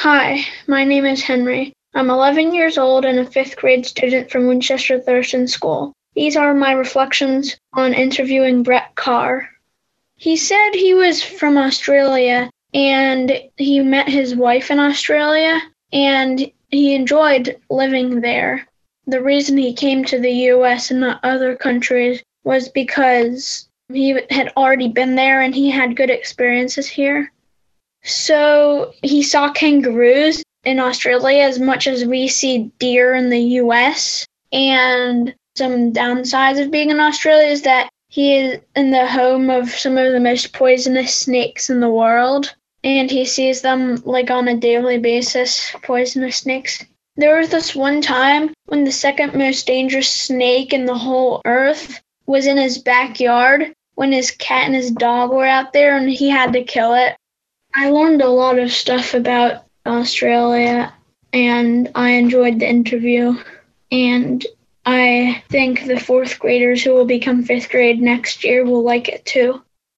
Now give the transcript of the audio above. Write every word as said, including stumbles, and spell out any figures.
Hi, my name is Henry. I'm eleven years old and a fifth grade student from Winchester Thurston School. These are my reflections on interviewing Brett Carr. He said he was from Australia and he met his wife in Australia and he enjoyed living there. The reason he came to the U S and not other countries was because he had already been there and he had good experiences here. So he saw kangaroos in Australia as much as we see deer in the U S. And some downsides of being in Australia is that he is in the home of some of the most poisonous snakes in the world. And he sees them like on a daily basis, poisonous snakes. There was this one time when the second most dangerous snake in the whole earth was in his backyard when his cat and his dog were out there and he had to kill it. I learned a lot of stuff about Australia and I enjoyed the interview. And I think the fourth graders who will become fifth grade next year will like it too.